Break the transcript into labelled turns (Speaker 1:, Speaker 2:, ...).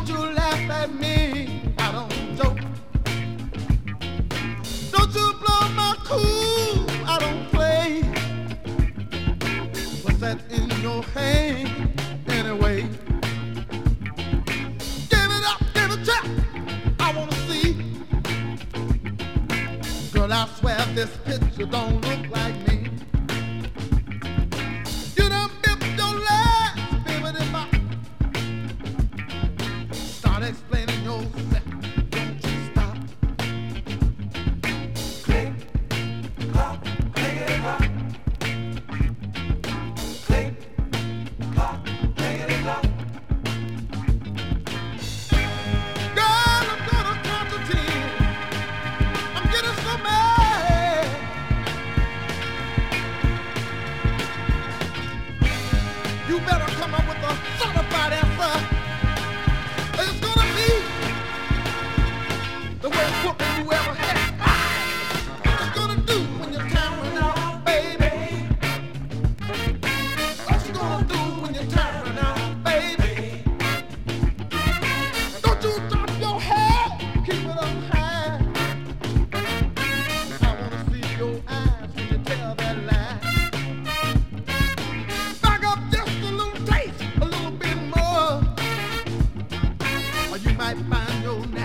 Speaker 1: Don't you laugh at me, I don't joke. Don't you blow my cool, I don't play. What's that in your hand anyway? Give it up, give it up, I wanna see. Girl, I swear this picture don't look like me. You done built your last, baby, if I start explaining yourself, don't you stop. Click, clock, click it clock. Click, clock, click it clock. Girl, I'm gonna count to 10. I'm getting so mad. You better come up with a certified answer. It's gonna be the worst whooping you ever had. What you gonna do when you're tearing out, baby? What you gonna do when you're tearing out, baby? Don't you drop your head, keep it up high. I wanna see your eyes when you tell that lie. Back up just a little taste, a little bit more, or you might find your